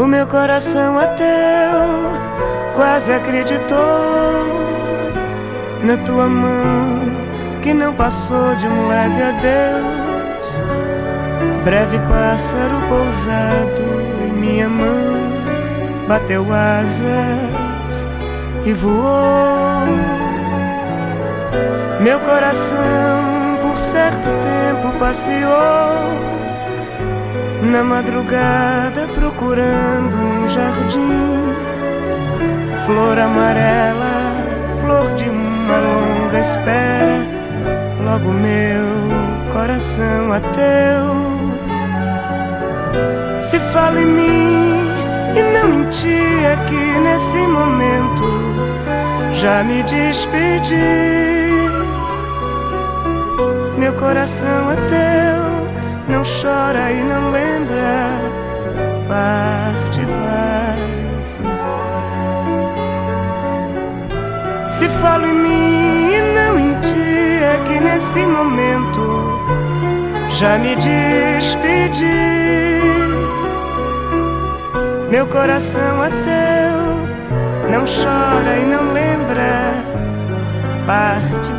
meu coração ateu quase acreditou na tua mão que não passou de um leve adeus. Breve pássaro pousado em minha mão bateu asas e voou. Meu coração por certo tempo passeou na madrugada procurando num jardim flor amarela, flor de uma longa espera. Logo meu coração ateu se fala em mim e não em ti aqui nesse momento. Já me despedi. Meu coração ateu não chora e não lembra, parte, vai-se embora. Se falo em mim e não em ti aqui nesse momento, já me despedi. Meu coração ateu não chora e não lembra, parte,